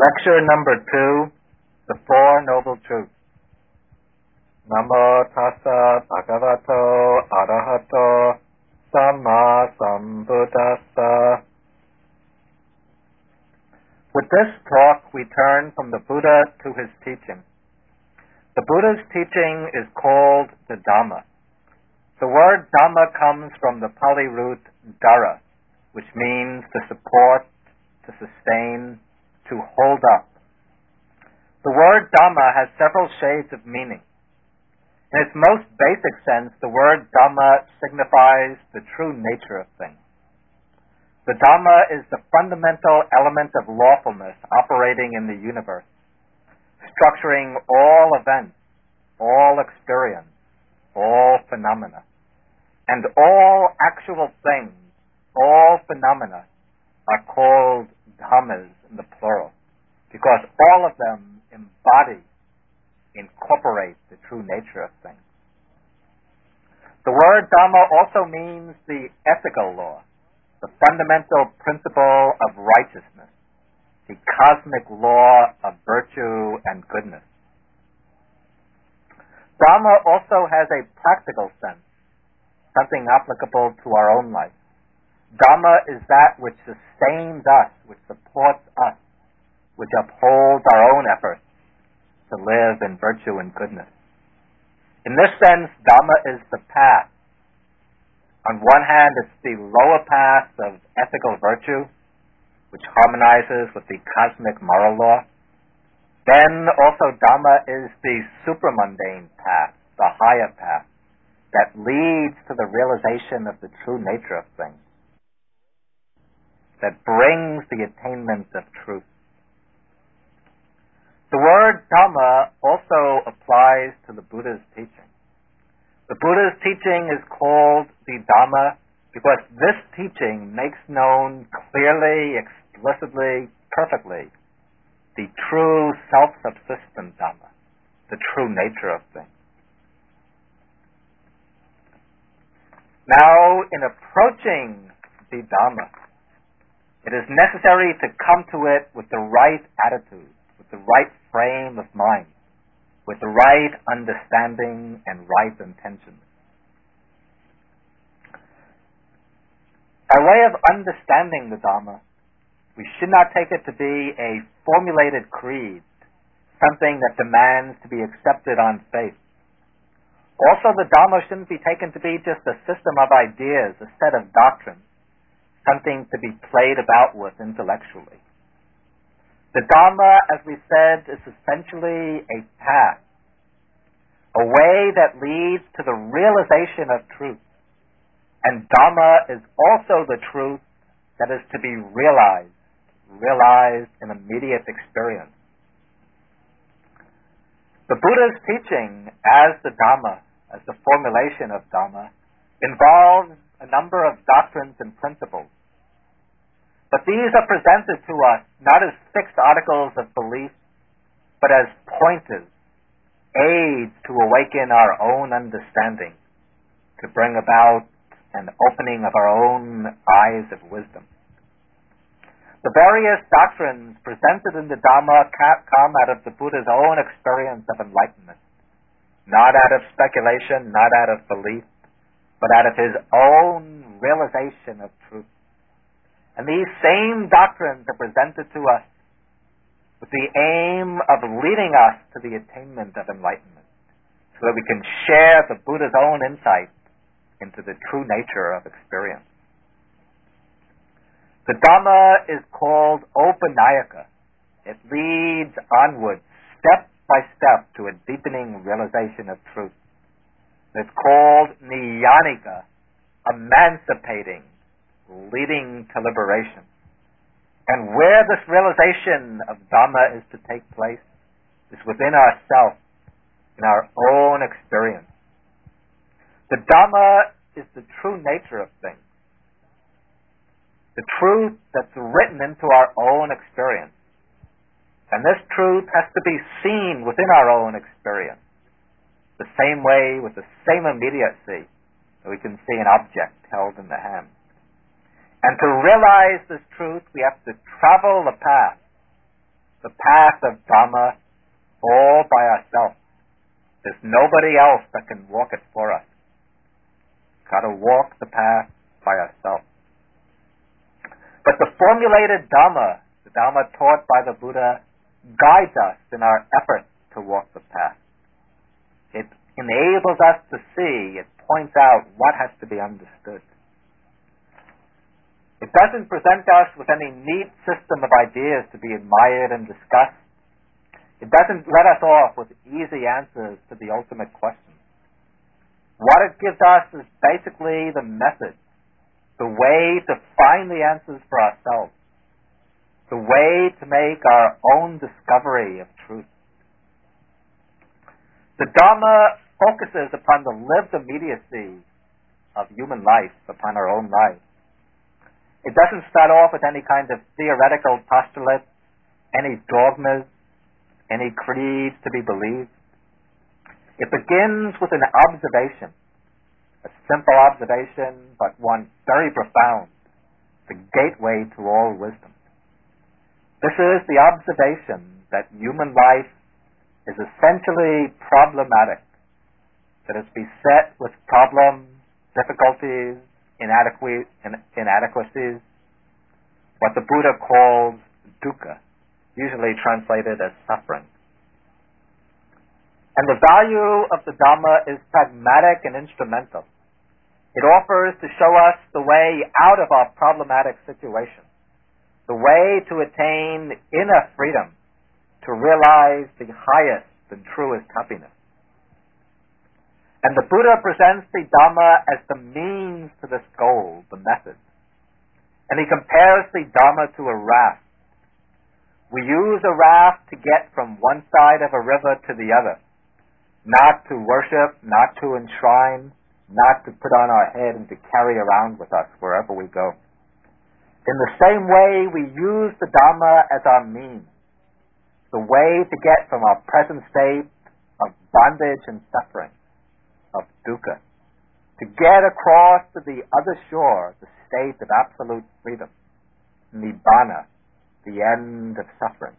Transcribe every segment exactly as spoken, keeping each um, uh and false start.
Lecture number two, The Four Noble Truths. Namo tassa bhagavato arahato samma sambuddhassa. With this talk, we turn from the Buddha to his teaching. The Buddha's teaching is called the Dhamma. The word Dhamma comes from the Pali root dara, which means to support, to sustain, to hold up. The word Dhamma has several shades of meaning. In its most basic sense, the word Dhamma signifies the true nature of things. The Dhamma is the fundamental element of lawfulness operating in the universe, structuring all events, all experience, all phenomena. And all actual things, all phenomena, are called Dhammas in the plural, because all of them embody, incorporate the true nature of things. The word Dhamma also means the ethical law, the fundamental principle of righteousness, the cosmic law of virtue and goodness. Dhamma also has a practical sense, something applicable to our own life. Dhamma is that which sustains us, which supports us, which upholds our own efforts to live in virtue and goodness. In this sense, Dhamma is the path. On one hand, it's the lower path of ethical virtue, which harmonizes with the cosmic moral law. Then also Dhamma is the supramundane path, the higher path, that leads to the realization of the true nature of things, that brings the attainment of truth. The word Dhamma also applies to the Buddha's teaching. The Buddha's teaching is called the Dhamma because this teaching makes known clearly, explicitly, perfectly the true self-subsistent Dhamma, the true nature of things. Now, in approaching the Dhamma, it is necessary to come to it with the right attitude, with the right frame of mind, with the right understanding and right intentions. Our way of understanding the Dhamma, we should not take it to be a formulated creed, something that demands to be accepted on faith. Also, the Dhamma shouldn't be taken to be just a system of ideas, a set of doctrines, something to be played about with intellectually. The Dhamma, as we said, is essentially a path, a way that leads to the realization of truth. And Dhamma is also the truth that is to be realized, realized in immediate experience. The Buddha's teaching as the Dhamma, as the formulation of Dhamma, involves a number of doctrines and principles. But these are presented to us not as fixed articles of belief, but as pointers, aids to awaken our own understanding, to bring about an opening of our own eyes of wisdom. The various doctrines presented in the Dhamma come out of the Buddha's own experience of enlightenment, not out of speculation, not out of belief, but out of his own realization of truth. And these same doctrines are presented to us with the aim of leading us to the attainment of enlightenment, so that we can share the Buddha's own insight into the true nature of experience. The Dhamma is called Opanayaka. It leads onward, step by step, to a deepening realization of truth. It's called Niyanika, emancipating, leading to liberation. And where this realization of Dhamma is to take place is within ourselves, in our own experience. The Dhamma is the true nature of things, the truth that's written into our own experience. And this truth has to be seen within our own experience, the same way, with the same immediacy that we can see an object held in the hand. And to realize this truth, we have to travel the path, the path of Dhamma all by ourselves. There's nobody else that can walk it for us. Got to walk the path by ourselves. But the formulated Dhamma, the Dhamma taught by the Buddha, guides us in our effort to walk the path. It enables us to see, it points out what has to be understood. It doesn't present us with any neat system of ideas to be admired and discussed. It doesn't let us off with easy answers to the ultimate question. What it gives us is basically the method, the way to find the answers for ourselves, the way to make our own discovery of truth. The Dhamma focuses upon the lived immediacy of human life, upon our own lives. It doesn't start off with any kind of theoretical postulates, any dogmas, any creeds to be believed. It begins with an observation, a simple observation, but one very profound, the gateway to all wisdom. This is the observation that human life is essentially problematic, that it's beset with problems, difficulties, inadequate, inadequacies, what the Buddha calls dukkha, usually translated as suffering. And the value of the Dhamma is pragmatic and instrumental. It offers to show us the way out of our problematic situation, the way to attain inner freedom, to realize the highest and truest happiness. And the Buddha presents the Dhamma as the means to this goal, the method. And he compares the Dhamma to a raft. We use a raft to get from one side of a river to the other, not to worship, not to enshrine, not to put on our head and to carry around with us wherever we go. In the same way, we use the Dhamma as our means, the way to get from our present state of bondage and suffering, of dukkha, to get across to the other shore, the state of absolute freedom, nibbana, the end of suffering.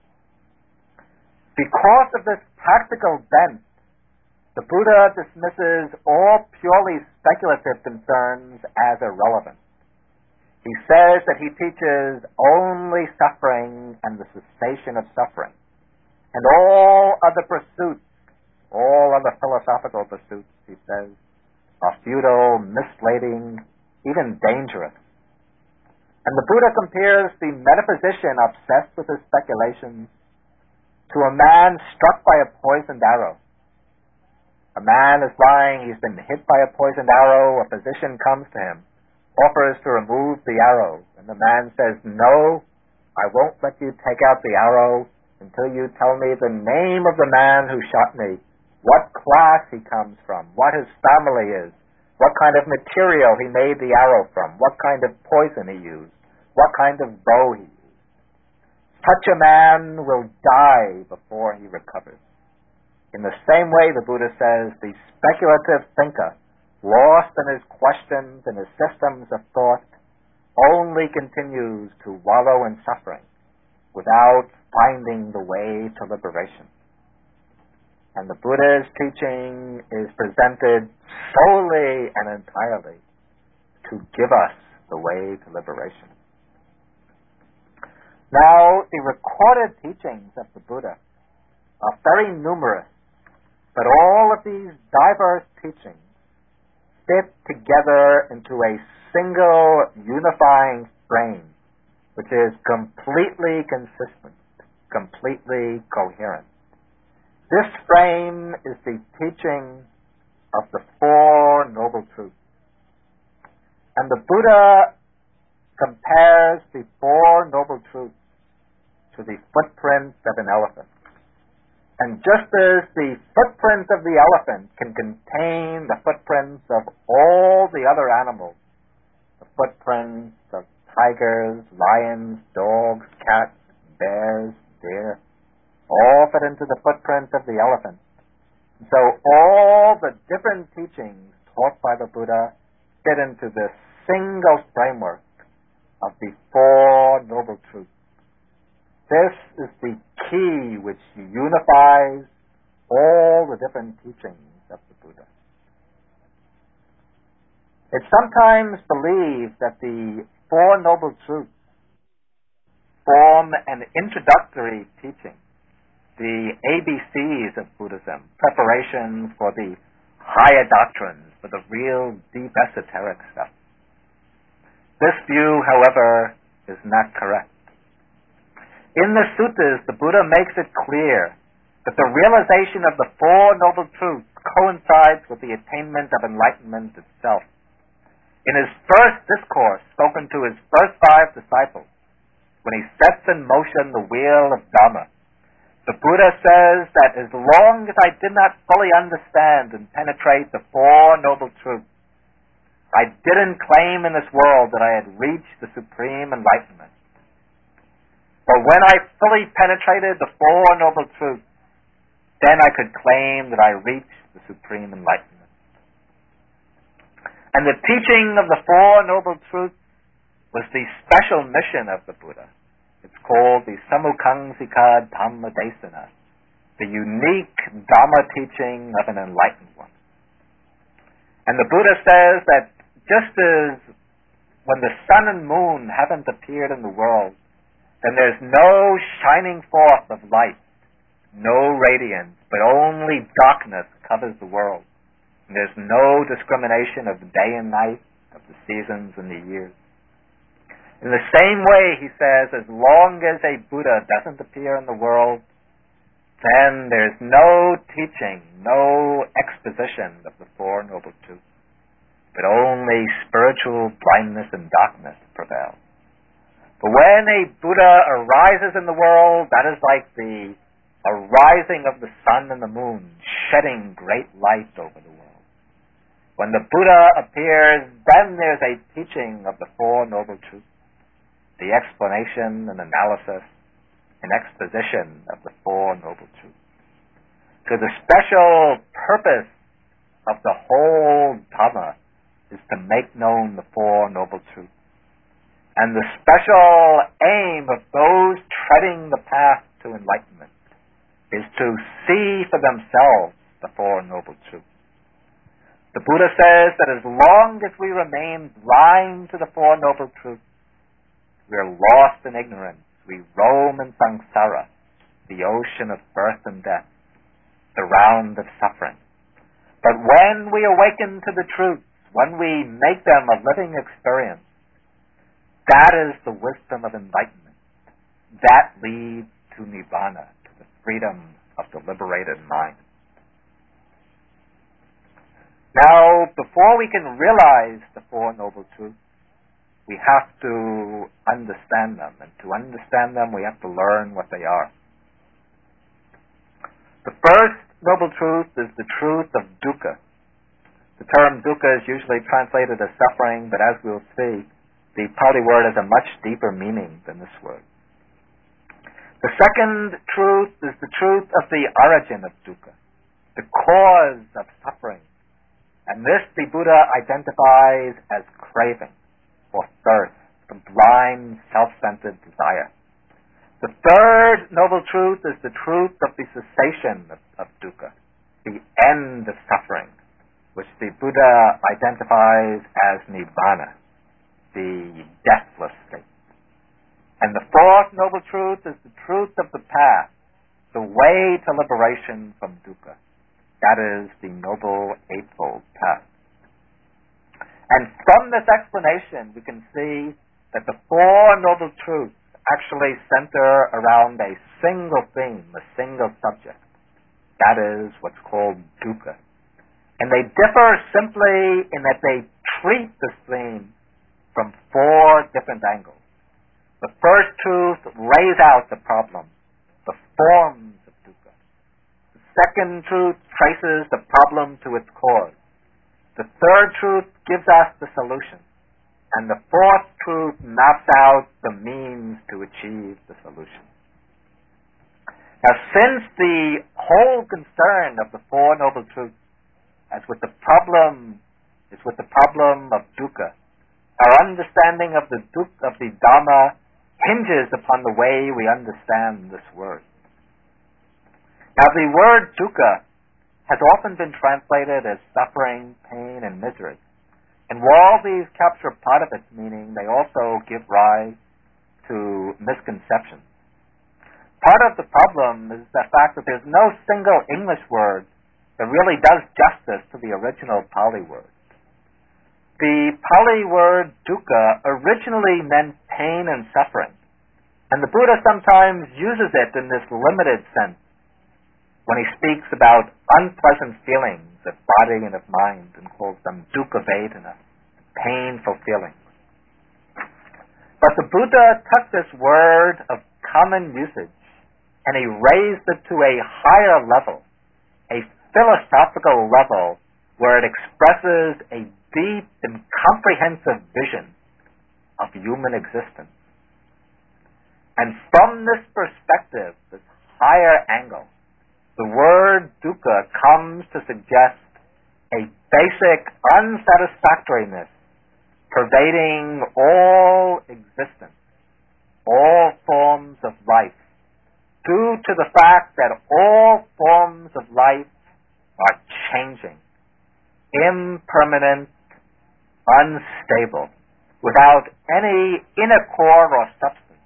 Because of this practical bent, the Buddha dismisses all purely speculative concerns as irrelevant. He says that he teaches only suffering and the cessation of suffering, and all other pursuits, all other philosophical pursuits, he says, are futile, misleading, even dangerous. And the Buddha compares the metaphysician obsessed with his speculations to a man struck by a poisoned arrow. A man is lying, he's been hit by a poisoned arrow, a physician comes to him, offers to remove the arrow, and the man says, "No, I won't let you take out the arrow until you tell me the name of the man who shot me, what class he comes from, what his family is, what kind of material he made the arrow from, what kind of poison he used, what kind of bow he used. Such a man will die before he recovers." In the same way, the Buddha says, the speculative thinker, lost in his questions and his systems of thought, only continues to wallow in suffering without finding the way to liberation. And the Buddha's teaching is presented solely and entirely to give us the way to liberation. Now, the recorded teachings of the Buddha are very numerous, but all of these diverse teachings fit together into a single unifying frame, which is completely consistent, completely coherent. This frame is the teaching of the Four Noble Truths. And the Buddha compares the Four Noble Truths to the footprint of an elephant. And just as the footprint of the elephant can contain the footprints of all the other animals, the footprints of tigers, lions, dogs, cats, bears, deer, all fit into the footprint of the elephant. So all the different teachings taught by the Buddha fit into this single framework of the Four Noble Truths. This is the key which unifies all the different teachings of the Buddha. It's sometimes believed that the Four Noble Truths form an introductory teaching, the A B Cs of Buddhism, preparations for the higher doctrines, for the real deep esoteric stuff. This view, however, is not correct. In the suttas, the Buddha makes it clear that the realization of the Four Noble Truths coincides with the attainment of enlightenment itself. In his first discourse, spoken to his first five disciples, when he sets in motion the wheel of Dhamma, the Buddha says that as long as I did not fully understand and penetrate the Four Noble Truths, I didn't claim in this world that I had reached the supreme enlightenment. But when I fully penetrated the Four Noble Truths, then I could claim that I reached the supreme enlightenment. And the teaching of the Four Noble Truths was the special mission of the Buddha. It's called the Samukhangsika Dhamma Desana, the unique Dhamma teaching of an enlightened one. And the Buddha says that just as when the sun and moon haven't appeared in the world, then there's no shining forth of light, no radiance, but only darkness covers the world. And there's no discrimination of day and night, of the seasons and the years. In the same way, he says, as long as a Buddha doesn't appear in the world, then there's no teaching, no exposition of the Four Noble Truths, but only spiritual blindness and darkness prevail. But when a Buddha arises in the world, that is like the arising of the sun and the moon, shedding great light over the world. When the Buddha appears, then there's a teaching of the Four Noble Truths, the explanation and analysis and exposition of the Four Noble Truths. So the special purpose of the whole Dhamma is to make known the Four Noble Truths. And the special aim of those treading the path to enlightenment is to see for themselves the Four Noble Truths. The Buddha says that as long as we remain blind to the Four Noble Truths, we are lost in ignorance. We roam in samsara, the ocean of birth and death, the round of suffering. But when we awaken to the truths, when we make them a living experience, that is the wisdom of enlightenment. That leads to Nibbana, to the freedom of the liberated mind. Now, before we can realize the Four Noble Truths, we have to understand them. And to understand them, we have to learn what they are. The first Noble Truth is the truth of dukkha. The term dukkha is usually translated as suffering, but as we'll see, the Pali word has a much deeper meaning than this word. The second truth is the truth of the origin of dukkha, the cause of suffering. And this the Buddha identifies as craving, or thirst, the blind, self-centered desire. The third noble truth is the truth of the cessation of, of dukkha, the end of suffering, which the Buddha identifies as Nibbana, the deathless state. And the fourth noble truth is the truth of the path, the way to liberation from dukkha. That is the Noble Eightfold Path. And from this explanation, we can see that the Four Noble Truths actually center around a single theme, a single subject. That is what's called dukkha. And they differ simply in that they treat this theme from four different angles. The first truth lays out the problem, the forms of dukkha. The second truth traces the problem to its cause. The third truth gives us the solution. And the fourth truth maps out the means to achieve the solution. Now, since the whole concern of the Four Noble Truths as with the problem is with the problem of dukkha, our understanding of the dukkha of the Dhamma hinges upon the way we understand this word. Now, the word dukkha has often been translated as suffering, pain, and misery. And while these capture part of its meaning, they also give rise to misconceptions. Part of the problem is the fact that there's no single English word that really does justice to the original Pali word. The Pali word dukkha originally meant pain and suffering, and the Buddha sometimes uses it in this limited sense when he speaks about unpleasant feelings of body and of mind and calls them dukkha vedana, painful feelings. But the Buddha took this word of common usage and he raised it to a higher level, a philosophical level where it expresses a deep and comprehensive vision of human existence. And from this perspective, this higher angle, the word dukkha comes to suggest a basic unsatisfactoriness pervading all existence, all forms of life, due to the fact that all forms of life are changing, impermanent, unstable, without any inner core or substance.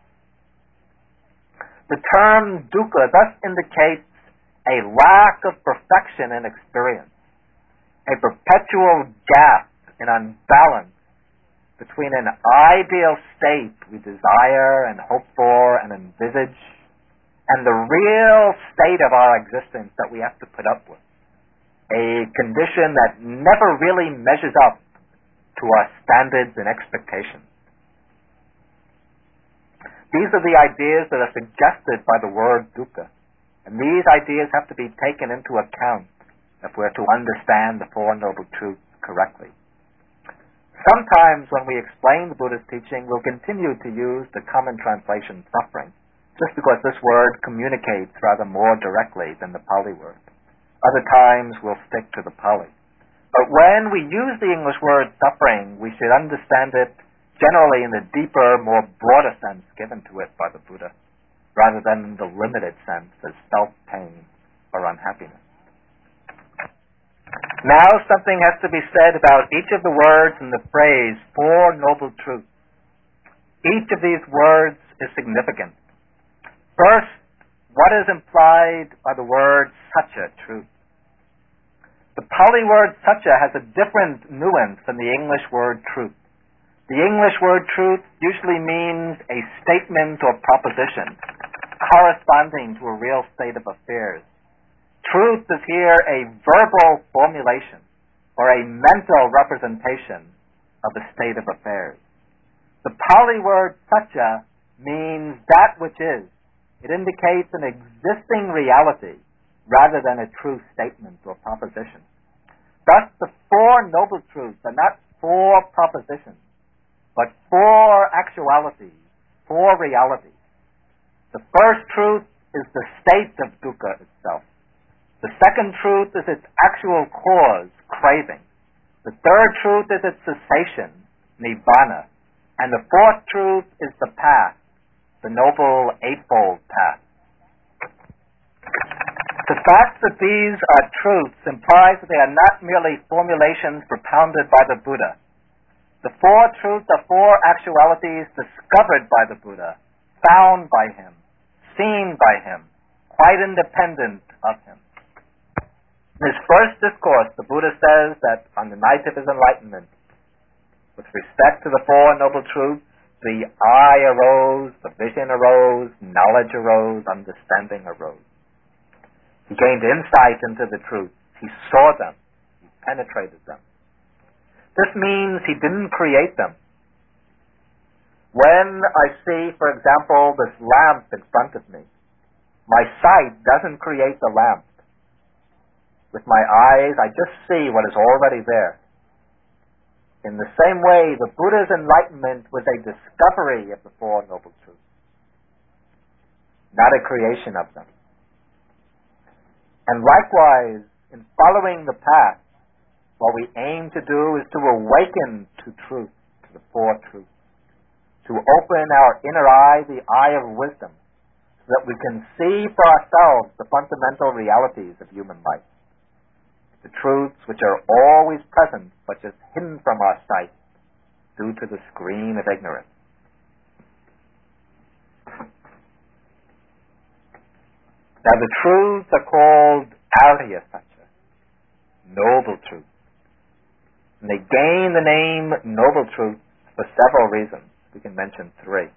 The term dukkha thus indicates a lack of perfection in experience, a perpetual gap and unbalance between an ideal state we desire and hope for and envisage and the real state of our existence that we have to put up with, a condition that never really measures up to our standards and expectations. These are the ideas that are suggested by the word dukkha, and these ideas have to be taken into account if we're to understand the Four Noble Truths correctly. Sometimes when we explain the Buddha's teaching, we'll continue to use the common translation suffering, just because this word communicates rather more directly than the Pali word. Other times we'll stick to the Pali. But when we use the English word suffering, we should understand it generally in the deeper, more broader sense given to it by the Buddha, rather than in the limited sense as self-pain or unhappiness. Now something has to be said about each of the words in the phrase Four Noble Truths. Each of these words is significant. First, what is implied by the word satya, truth? The Pali word satya has a different nuance than the English word truth. The English word truth usually means a statement or proposition corresponding to a real state of affairs. Truth is here a verbal formulation or a mental representation of a state of affairs. The Pali word satya means that which is. It indicates an existing reality rather than a true statement or proposition. Thus, the Four Noble Truths are not four propositions, but four actualities, four realities. The first truth is the state of dukkha itself. The second truth is its actual cause, craving. The third truth is its cessation, nibbana. And the fourth truth is the path, the Noble Eightfold Path. The fact that these are truths implies that they are not merely formulations propounded by the Buddha. The four truths are four actualities discovered by the Buddha, found by him, seen by him, quite independent of him. In his first discourse, the Buddha says that on the night of his enlightenment, with respect to the Four Noble Truths, the eye arose, the vision arose, knowledge arose, understanding arose. He gained insight into the truths. He saw them. He penetrated them. This means he didn't create them. When I see, for example, this lamp in front of me, my sight doesn't create the lamp. With my eyes, I just see what is already there. In the same way, the Buddha's enlightenment was a discovery of the Four Noble Truths, not a creation of them. And likewise, in following the path, what we aim to do is to awaken to truth, to the Four Truths, to to open our inner eye, the eye of wisdom, so that we can see for ourselves the fundamental realities of human life, the truths which are always present but just hidden from our sight due to the screen of ignorance. Now the truths are called Arya Satya, noble truths. And they gain the name noble truths for several reasons. We can mention three.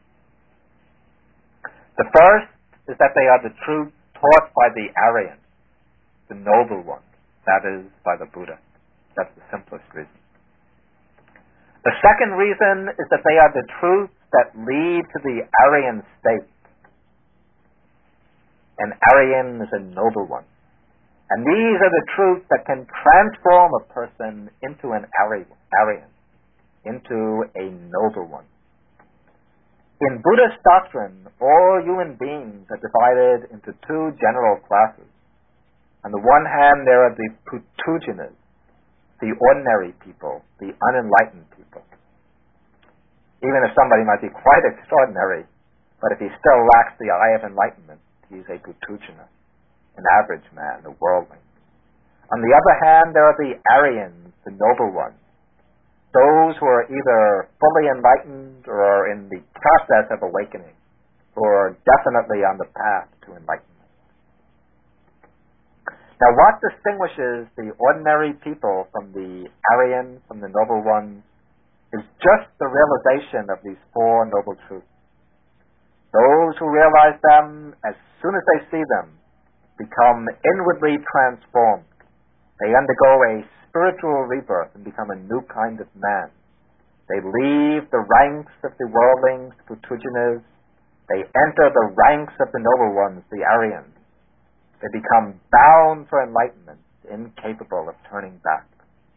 The first is that they are the truths taught by the Aryans, the noble ones, that is, by the Buddha. That's the simplest reason. The second reason is that they are the truths that lead to the Aryan state. An Aryan is a noble one. And these are the truths that can transform a person into an Aryan, into a noble one. In Buddhist doctrine, all human beings are divided into two general classes. On the one hand, there are the Putujanas, the ordinary people, the unenlightened people. Even if somebody might be quite extraordinary, but if he still lacks the eye of enlightenment, he's a Putujana, an average man, a worldling. On the other hand, there are the Aryans, the noble ones, those who are either fully enlightened or are in the process of awakening, who are definitely on the path to enlightenment. Now, what distinguishes the ordinary people from the Aryan, from the noble ones, is just the realization of these four noble truths. Those who realize them, as soon as they see them, become inwardly transformed. They undergo a spiritual rebirth and become a new kind of man. They leave the ranks of the worldlings, the Putujanas. They enter the ranks of the noble ones, the Aryans. They become bound for enlightenment, incapable of turning back.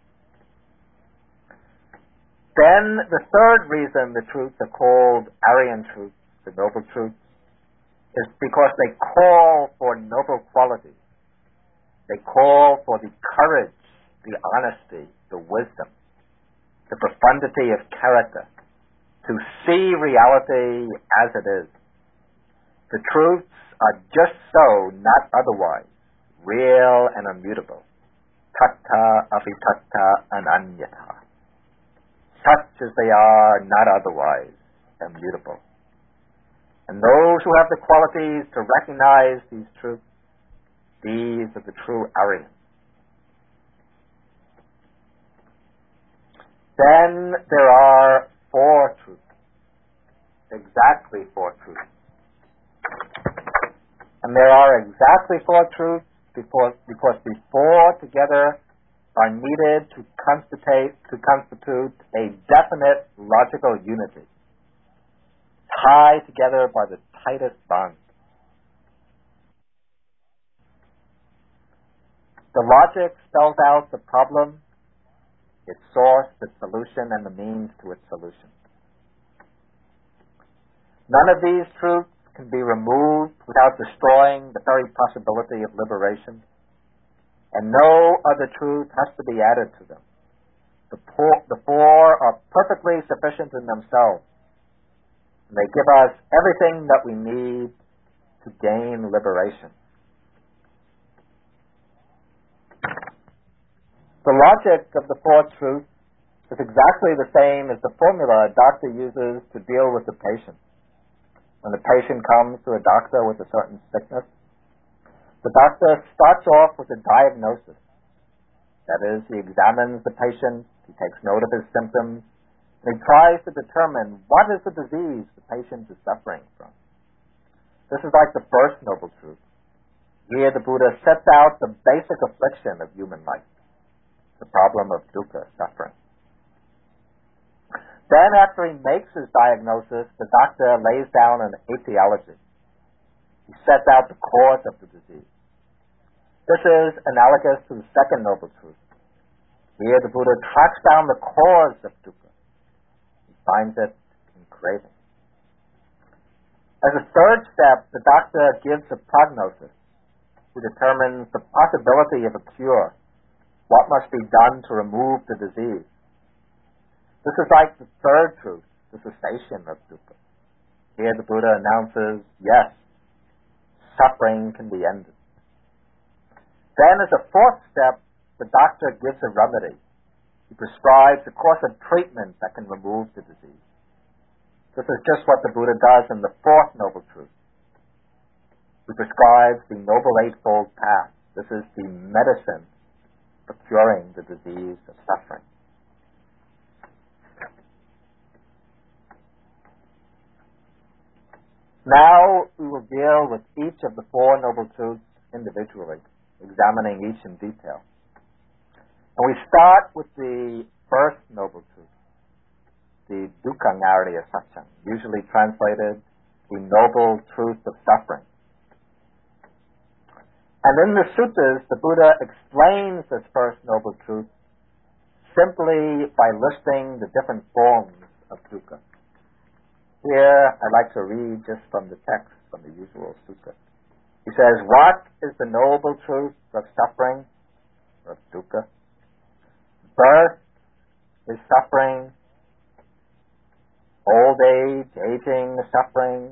Then the third reason the truths are called Aryan truths, the noble truths, is because they call for noble qualities. They call for the courage, the honesty, the wisdom, the profundity of character, to see reality as it is. The truths are just so, not otherwise, real and immutable. Tattva avitatta ananyata. Such as they are, not otherwise, immutable. And those who have the qualities to recognize these truths, these are the true Aryans. Then there are four truths, exactly four truths. And there are exactly four truths because, because the four together are needed to constitute, to constitute a definite logical unity, tied together by the tightest bonds. The logic spells out the problem, its source, its solution, and the means to its solution. None of these truths can be removed without destroying the very possibility of liberation, and no other truth has to be added to them. The four, the four are perfectly sufficient in themselves. They give us everything that we need to gain liberation. The logic of the four truths is exactly the same as the formula a doctor uses to deal with the patient. When the patient comes to a doctor with a certain sickness, the doctor starts off with a diagnosis. That is, he examines the patient, he takes note of his symptoms, and he tries to determine what is the disease the patient is suffering from. This is like the first noble truth. Here the Buddha sets out the basic affliction of human life, the problem of dukkha, suffering. Then after he makes his diagnosis, the doctor lays down an etiology. He sets out the cause of the disease. This is analogous to the second noble truth. Here the Buddha tracks down the cause of dukkha. He finds it in craving. As a third step, the doctor gives a prognosis. He determines the possibility of a cure. What must be done to remove the disease? This is like the third truth. the cessation of dukkha. Here the Buddha announces, yes, suffering can be ended. Then as a fourth step, the doctor gives a remedy. He prescribes a course of treatment that can remove the disease. This is just what the Buddha does in the fourth Noble Truth. He prescribes the Noble Eightfold Path. This is the medicine for curing the disease of suffering. Now we will deal with each of the four Noble Truths individually, examining each in detail. And we start with the first Noble Truth, the Dukkha-Ngarya Satyam, usually translated the Noble Truth of Suffering. And in the suttas, the Buddha explains this first Noble Truth simply by listing the different forms of dukkha. Here, I'd like to read just from the text, from the usual sutta. He says, what is the Noble Truth of suffering, of dukkha? Birth is suffering. Old age, aging is suffering.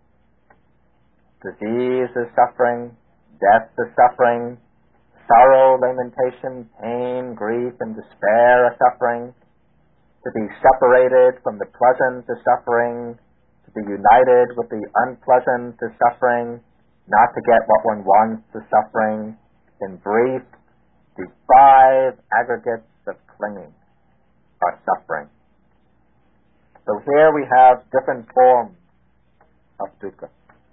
Disease is suffering. Death is suffering. Sorrow, lamentation, pain, grief, and despair are suffering. To be separated from the pleasant is suffering. To be united with the unpleasant is suffering. Not to get what one wants is suffering. In brief, the five aggregates of clinging are suffering. So here we have different forms of dukkha.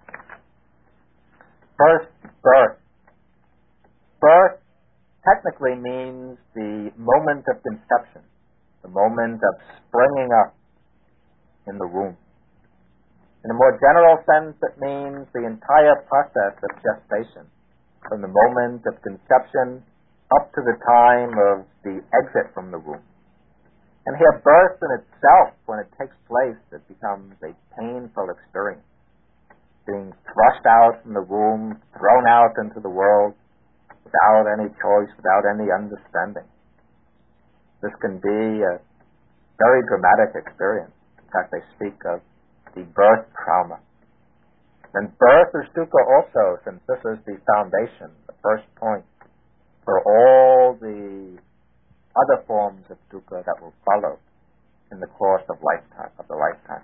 First, birth. Birth technically means the moment of conception, the moment of springing up in the womb. In a more general sense, it means the entire process of gestation, from the moment of conception up to the time of the exit from the womb. And here, birth in itself, when it takes place, it becomes a painful experience. Being thrust out from the womb, thrown out into the world, without any choice, without any understanding. This can be a very dramatic experience. In fact, they speak of the birth trauma. And birth is dukkha also, since this is the foundation, the first point for all the other forms of dukkha that will follow in the course of lifetime of the lifetime.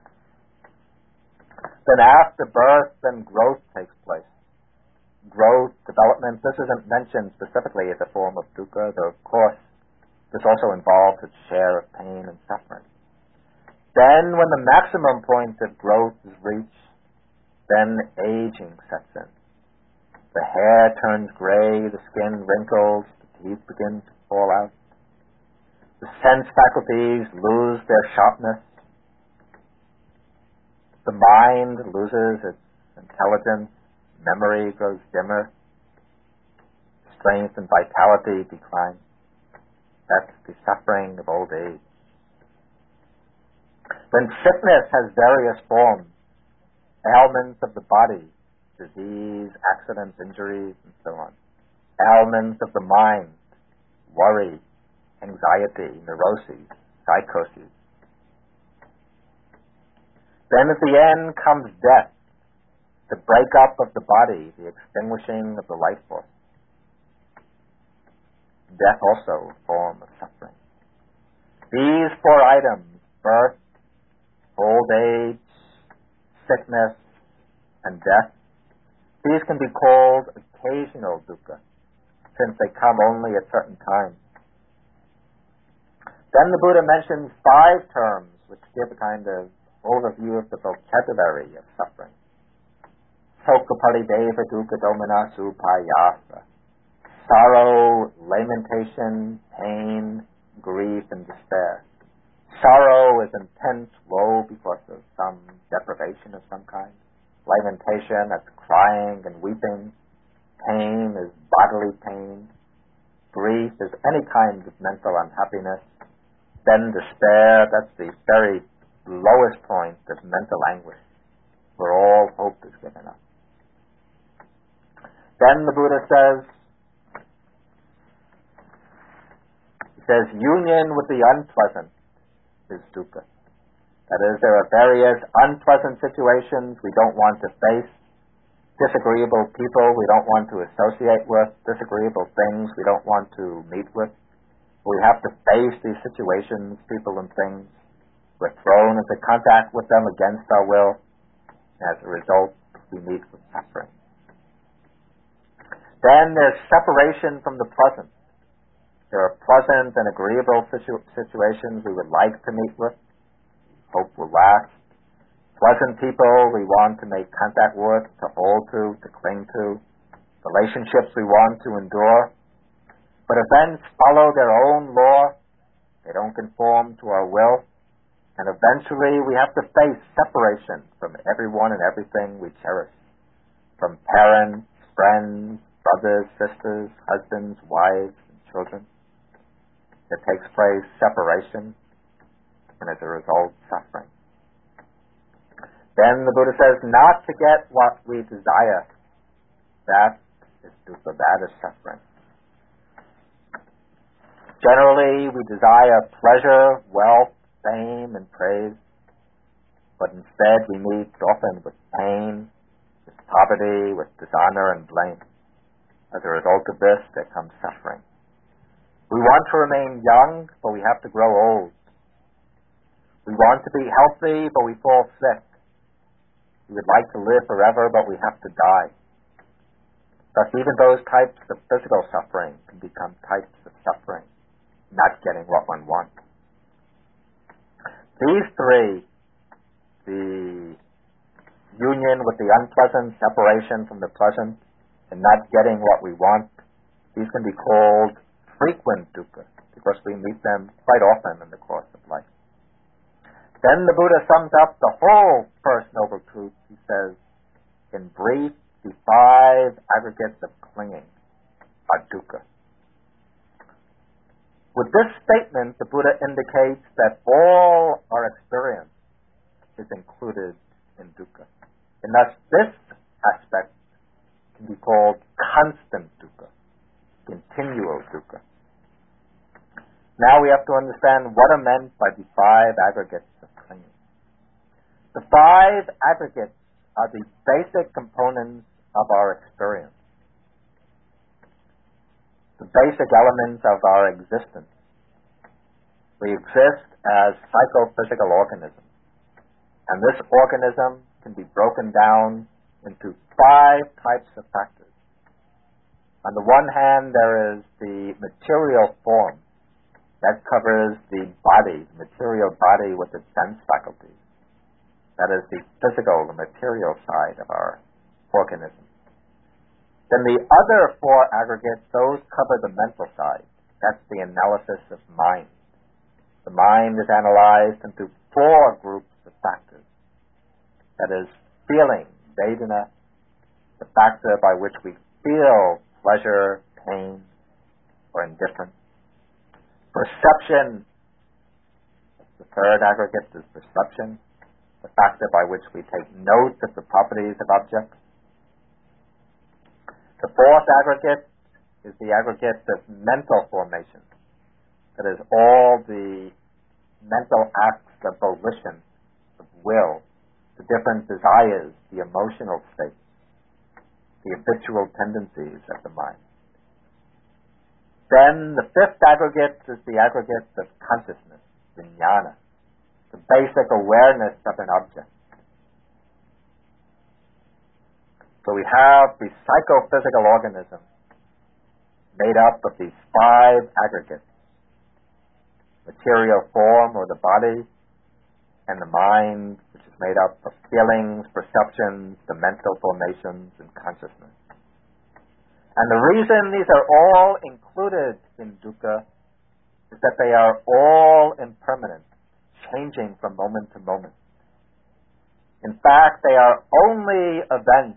Then after birth, then growth takes place. Growth, development, this isn't mentioned specifically as a form of dukkha, though of course this also involves its share of pain and suffering. Then when the maximum point of growth is reached, then aging sets in. The hair turns gray, the skin wrinkles, the teeth begin to fall out. The sense faculties lose their sharpness. The mind loses its intelligence, memory grows dimmer, strength and vitality decline. That's the suffering of old age. Then sickness has various forms, ailments of the body, disease, accidents, injuries, and so on. Ailments of the mind, worry, anxiety, neuroses, psychoses. Then at the end comes death, the breakup of the body, the extinguishing of the life force. Death also a form of suffering. These four items, birth, old age, sickness, and death, these can be called occasional dukkha, since they come only at certain times. Then the Buddha mentions five terms which give a kind of overview of the vocabulary of suffering. Sokha parideva dukkha domana supayasa. Sorrow, lamentation, pain, grief, and despair. Sorrow is intense woe because of some deprivation of some kind. Lamentation, that's crying and weeping. Pain is bodily pain. Grief is any kind of mental unhappiness. Then despair, that's the very lowest point of mental anguish, where all hope is given up. Then the Buddha says, he says, union with the unpleasant is dukkha. That is, there are various unpleasant situations we don't want to face, disagreeable people we don't want to associate with, disagreeable things we don't want to meet with. We have to face these situations, people and things. We're thrown into contact with them against our will. As a result, we meet with suffering. Then there's separation from the pleasant. There are pleasant and agreeable situ- situations we would like to meet with, hope will last. Pleasant people we want to make contact with, to hold to, to cling to. Relationships we want to endure. But events follow their own law. They don't conform to our will. And eventually we have to face separation from everyone and everything we cherish. From parents, friends, brothers, sisters, husbands, wives, and children. There takes place separation, and as a result, suffering. Then the Buddha says, not to get what we desire. That is dukkha, that is suffering. Generally, we desire pleasure, wealth, fame, and praise, but instead we meet often with pain, with poverty, with dishonor and blame. As a result of this, there comes suffering. We want to remain young, but we have to grow old. We want to be healthy, but we fall sick. We would like to live forever, but we have to die. Thus, even those types of physical suffering can become types of suffering, not getting what one wants. These three, the union with the unpleasant, separation from the pleasant, and not getting what we want, these can be called frequent dukkha, because we meet them quite often in the course of life. Then the Buddha sums up the whole First Noble Truth. He says, in brief, the five aggregates of clinging are dukkha. With this statement, the Buddha indicates that all our experience is included in dukkha. And thus, this aspect can be called constant dukkha, continual dukkha. Now we have to understand what are meant by the five aggregates of clinging. The five aggregates are the basic components of our experience, the basic elements of our existence. We exist as psychophysical organisms, and this organism can be broken down into five types of factors. On the one hand, there is the material form. That covers the body, the material body with its sense faculties. That is the physical, the material side of our organism. Then the other four aggregates, those cover the mental side. That's the analysis of mind. The mind is analyzed into four groups of factors. That is feeling, vedana, the factor by which we feel pleasure, pain, or indifference. Perception, the third aggregate is perception, the factor by which we take note of the properties of objects. The fourth aggregate is the aggregate of mental formation. That is, all the mental acts of volition, of will, the different desires, the emotional states, the habitual tendencies of the mind. Then the fifth aggregate is the aggregate of consciousness, vijnana, the basic awareness of an object. So we have the psychophysical organism made up of these five aggregates: material form, or the body, and the mind, which is made up of feelings, perceptions, the mental formations, and consciousness. And the reason these are all included in dukkha is that they are all impermanent, changing from moment to moment. In fact, they are only events,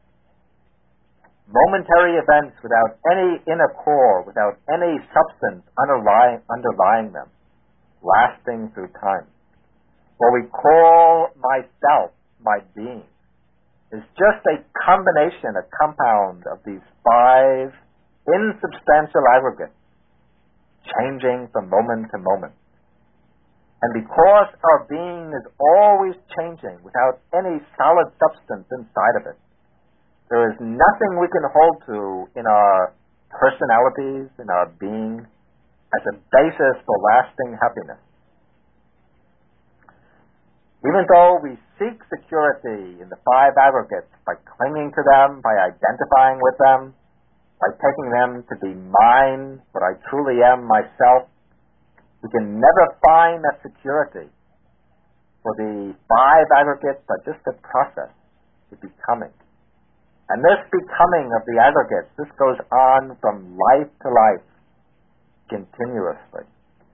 momentary events without any inner core, without any substance underlying, underlying them, lasting through time. What we call myself, my being, is just a combination, a compound of these five insubstantial aggregates, changing from moment to moment. And because our being is always changing without any solid substance inside of it, there is nothing we can hold to in our personalities, in our being, as a basis for lasting happiness. Even though we seek security in the five aggregates by clinging to them, by identifying with them, by taking them to be mine, what I truly am myself, we can never find that security. For the five aggregates are just a process to becoming. And this becoming of the aggregates, this goes on from life to life, continuously.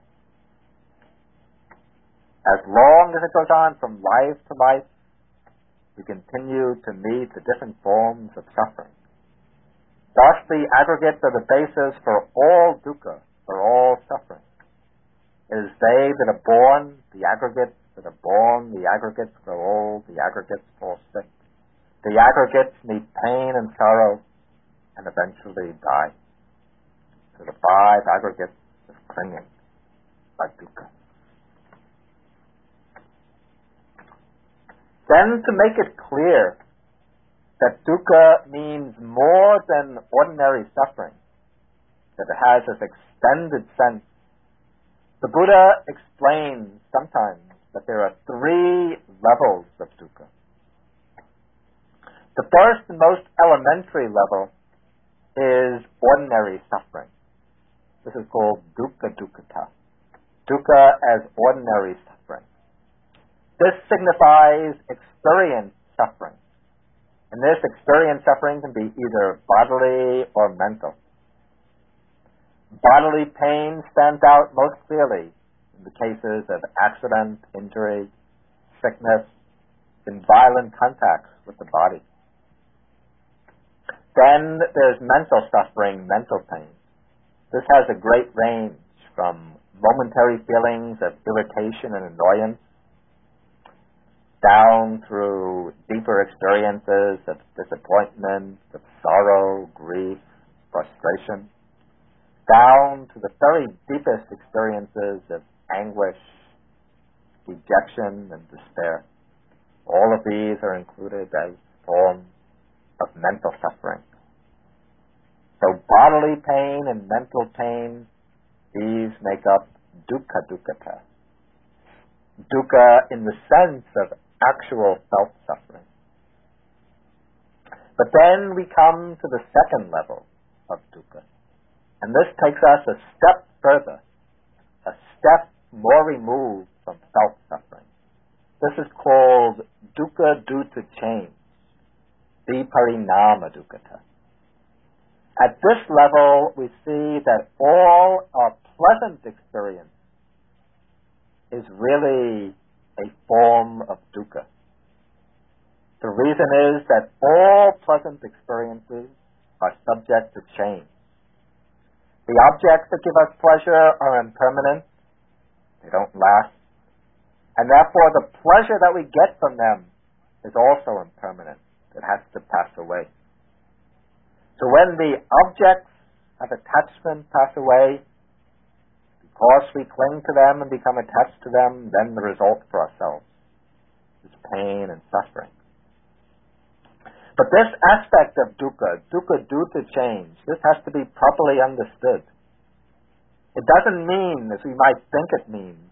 As long as it goes on from life to life, we continue to meet the different forms of suffering. Thus, the aggregates are the basis for all dukkha, for all suffering. It is they that are born, the aggregates that are born, the aggregates grow old, the aggregates fall sick. The aggregates meet pain and sorrow and eventually die. So the five aggregates of clinging are dukkha. Then to make it clear that dukkha means more than ordinary suffering, that it has this extended sense, the Buddha explains sometimes that there are three levels of dukkha. The first and most elementary level is ordinary suffering. This is called dukkha dukkhata. Dukkha as ordinary suffering. This signifies experience suffering. And this experience suffering can be either bodily or mental. Bodily pain stands out most clearly in the cases of accident, injury, sickness, and violent contacts with the body. Then there's mental suffering, mental pain. This has a great range from momentary feelings of irritation and annoyance down through deeper experiences of disappointment, of sorrow, grief, frustration, down to the very deepest experiences of anguish, dejection, and despair. All of these are included as forms of mental suffering. So bodily pain and mental pain, these make up dukkha dukkhata. Dukkha in the sense of actual self-suffering. But then we come to the second level of dukkha. And this takes us a step further, a step more removed from self-suffering. This is called dukkha due to change, viparinama dukkhata. At this level, we see that all our pleasant experience is really a form of dukkha. The reason is that all pleasant experiences are subject to change. The objects that give us pleasure are impermanent. They don't last. And therefore, the pleasure that we get from them is also impermanent. It has to pass away. So when the objects of attachment pass away, because we cling to them and become attached to them, then the result for ourselves is pain and suffering. But this aspect of dukkha, dukkha due to change, this has to be properly understood. It doesn't mean, as we might think it means,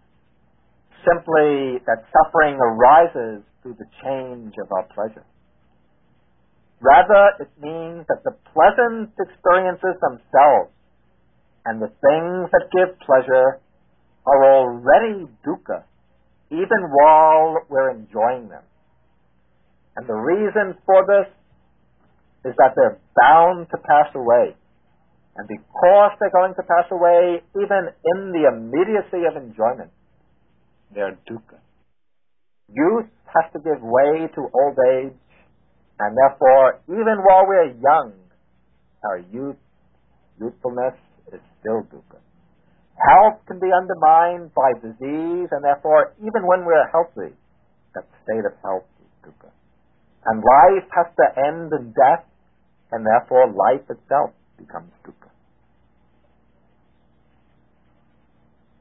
simply that suffering arises through the change of our pleasure. Rather, it means that the pleasant experiences themselves and the things that give pleasure are already dukkha, even while we're enjoying them. And the reason for this is that they're bound to pass away. And because they're going to pass away, even in the immediacy of enjoyment, they're dukkha. Youth has to give way to old age, and therefore, even while we're young, our youth, youthfulness is still dukkha. Health can be undermined by disease, and therefore, even when we're healthy, that state of health is dukkha. And life has to end in death, and therefore life itself becomes dukkha.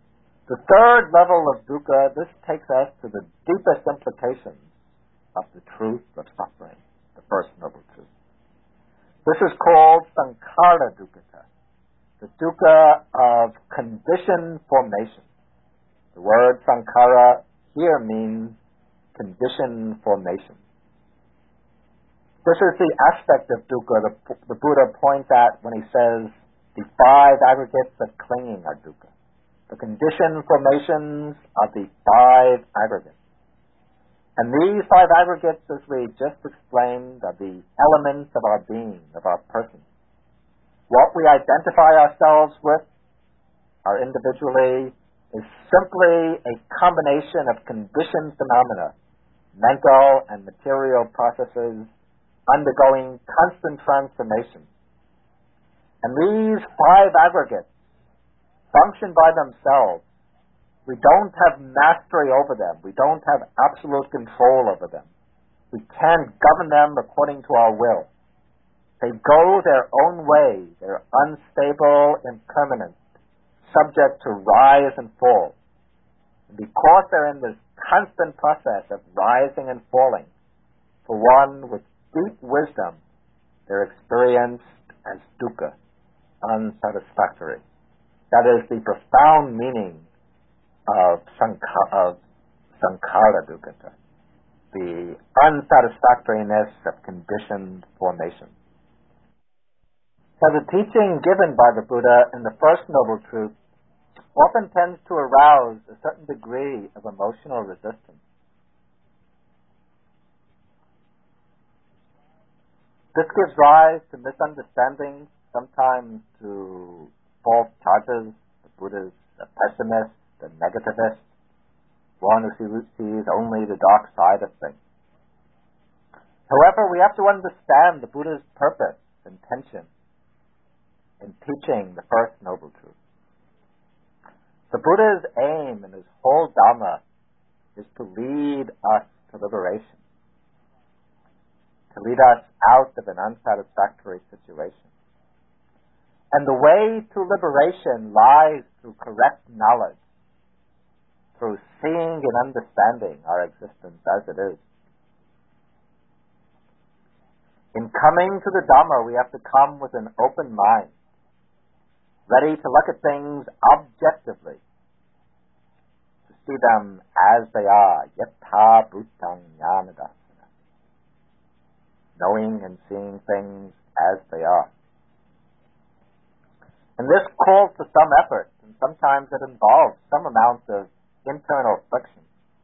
The third level of dukkha, this takes us to the deepest implications of the truth of suffering, the first noble truth. This is called sankhara dukkha, the dukkha of conditioned formation. The word sankhara here means conditioned formation. This is the aspect of dukkha the, the Buddha points at when he says the five aggregates of clinging are dukkha. The conditioned formations are the five aggregates. And these five aggregates, as we just explained, are the elements of our being, of our person. What we identify ourselves with, our individually, is simply a combination of conditioned phenomena, mental and material processes undergoing constant transformation. And these five aggregates function by themselves. We don't have mastery over them. We don't have absolute control over them. We can't govern them according to our will. They go their own way. They're unstable, impermanent, subject to rise and fall. And because they're in this constant process of rising and falling, for one with deep wisdom, they're experienced as dukkha, unsatisfactory. That is the profound meaning of, sankha, of sankhara dukkha, the unsatisfactoriness of conditioned formation. So the teaching given by the Buddha in the first noble truth often tends to arouse a certain degree of emotional resistance. This gives rise to misunderstandings, sometimes to false charges. The Buddha is a pessimist, a negativist, one who sees only the dark side of things. However, we have to understand the Buddha's purpose, intention, in teaching the first noble truth. The Buddha's aim in his whole Dhamma is to lead us to liberation, to lead us out of an unsatisfactory situation. And the way to liberation lies through correct knowledge, through seeing and understanding our existence as it is. In coming to the Dhamma, we have to come with an open mind, ready to look at things objectively, to see them as they are, yatha bhutang jnanadassana, knowing and seeing things as they are. And this calls for some effort, and sometimes it involves some amount of internal friction.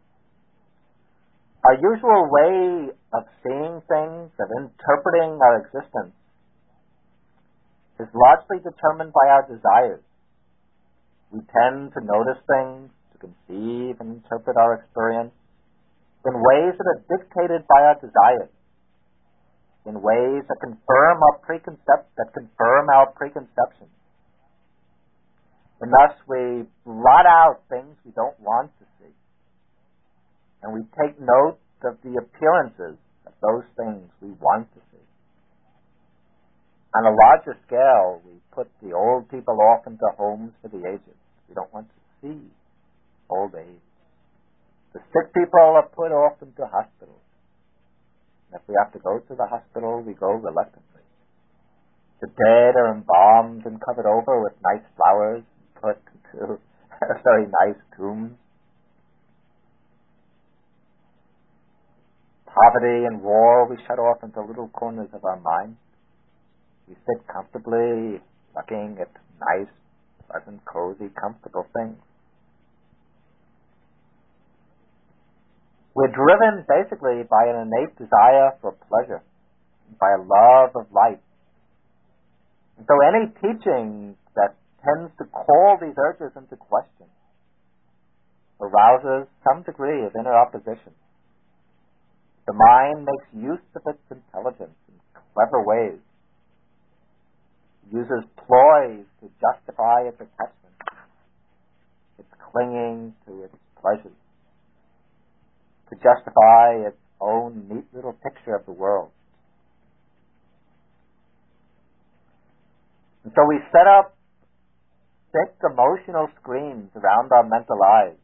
Our usual way of seeing things, of interpreting our existence, is largely determined by our desires. We tend to notice things, to conceive and interpret our experience in ways that are dictated by our desires, in ways that confirm our preconcept that confirm our preconceptions. And thus we blot out things we don't want to see. And we take note of the appearances of those things we want to see. On a larger scale, we put the old people off into homes for the aged. We don't want to see old age. The sick people are put off into hospitals. And if we have to go to the hospital, we go reluctantly. The dead are embalmed and covered over with nice flowers, put into very nice tombs. Poverty and war we shut off into little corners of our minds. We sit comfortably looking at nice, pleasant, cozy, comfortable things. We're driven basically by an innate desire for pleasure, by a love of life. And so any teaching that tends to call these urges into question arouses some degree of inner opposition. The mind makes use of its intelligence in clever ways. It uses ploys to justify its attachment, its clinging to its pleasures, to justify its own neat little picture of the world. And so we set up thick emotional screens around our mental eyes.